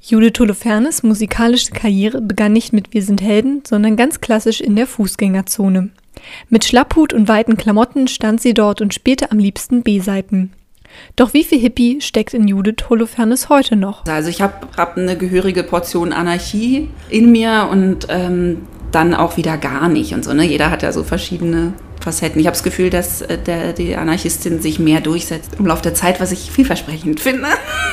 Judith Holofernes musikalische Karriere begann nicht mit Wir sind Helden, sondern ganz klassisch in der Fußgängerzone. Mit Schlapphut und weiten Klamotten stand sie dort und spielte am liebsten B-Seiten. Doch wie viel Hippie steckt in Judith Holofernes heute noch? Also ich hab eine gehörige Portion Anarchie in mir und dann auch wieder gar nicht und so. Ne? Jeder hat ja so verschiedene Facetten. Ich habe das Gefühl, dass die Anarchistin sich mehr durchsetzt im Laufe der Zeit, was ich vielversprechend finde.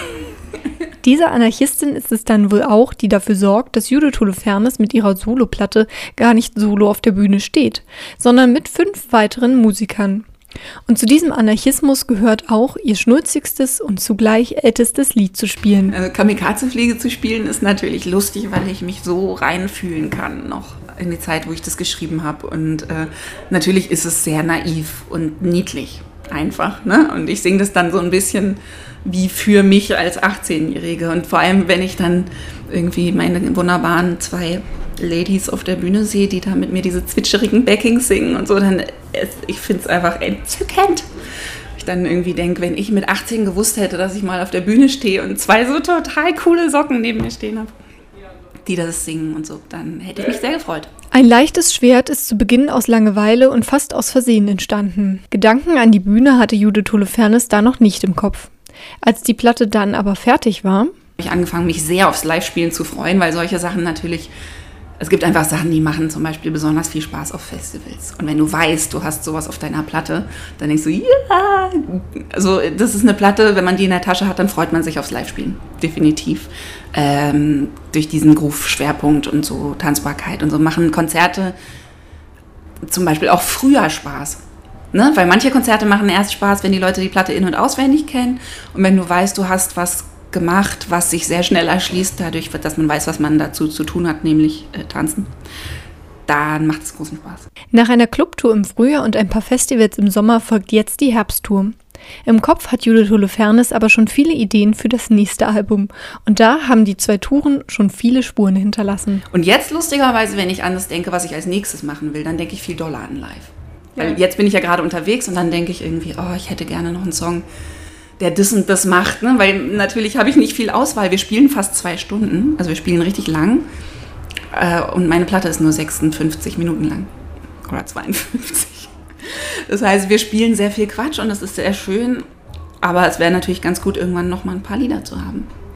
Diese Anarchistin ist es dann wohl auch, die dafür sorgt, dass Judith Holofernes mit ihrer Soloplatte gar nicht solo auf der Bühne steht, sondern mit 5 weiteren Musikern. Und zu diesem Anarchismus gehört auch, ihr schnulzigstes und zugleich ältestes Lied zu spielen. Kamikaze-Fliege zu spielen ist natürlich lustig, weil ich mich so reinfühlen kann noch in die Zeit, wo ich das geschrieben habe. Und natürlich ist es sehr naiv und niedlich einfach. Ne? Und ich singe das dann so ein bisschen wie für mich als 18-Jährige. Und vor allem, wenn ich dann irgendwie meine wunderbaren 2 Ladies auf der Bühne sehe, die da mit mir diese zwitscherigen Backings singen und so, dann, ich finde es einfach entzückend. Ich dann irgendwie denke, wenn ich mit 18 gewusst hätte, dass ich mal auf der Bühne stehe und 2 so total coole Socken neben mir stehen habe, die das singen und so, dann hätte ich mich sehr gefreut. Ein leichtes Schwert ist zu Beginn aus Langeweile und fast aus Versehen entstanden. Gedanken an die Bühne hatte Judith Holofernes da noch nicht im Kopf. Als die Platte dann aber fertig war, habe ich angefangen, mich sehr aufs Live-Spielen zu freuen, weil solche Sachen natürlich, es gibt einfach Sachen, die machen zum Beispiel besonders viel Spaß auf Festivals. Und wenn du weißt, du hast sowas auf deiner Platte, dann denkst du, ja, also das ist eine Platte, wenn man die in der Tasche hat, dann freut man sich aufs Live-Spielen, definitiv. Durch diesen Groove-Schwerpunkt und so Tanzbarkeit und so machen Konzerte zum Beispiel auch früher Spaß. Ne? Weil manche Konzerte machen erst Spaß, wenn die Leute die Platte in- und auswendig kennen. Und wenn du weißt, du hast was gemacht, was sich sehr schnell erschließt, dadurch, dass man weiß, was man dazu zu tun hat, nämlich tanzen, dann macht es großen Spaß. Nach einer Clubtour im Frühjahr und ein paar Festivals im Sommer folgt jetzt die Herbsttour. Im Kopf hat Judith Holofernes aber schon viele Ideen für das nächste Album. Und da haben die 2 Touren schon viele Spuren hinterlassen. Und jetzt lustigerweise, wenn ich an das denke, was ich als nächstes machen will, dann denke ich viel doller an live. Weil jetzt bin ich ja gerade unterwegs und dann denke ich irgendwie, oh, ich hätte gerne noch einen Song, der das und das macht. Ne? Weil natürlich habe ich nicht viel Auswahl. Wir spielen fast 2 Stunden, also wir spielen richtig lang. Und meine Platte ist nur 56 Minuten lang. Oder 52. Das heißt, wir spielen sehr viel Quatsch und das ist sehr schön. Aber es wäre natürlich ganz gut, irgendwann noch mal ein paar Lieder zu haben.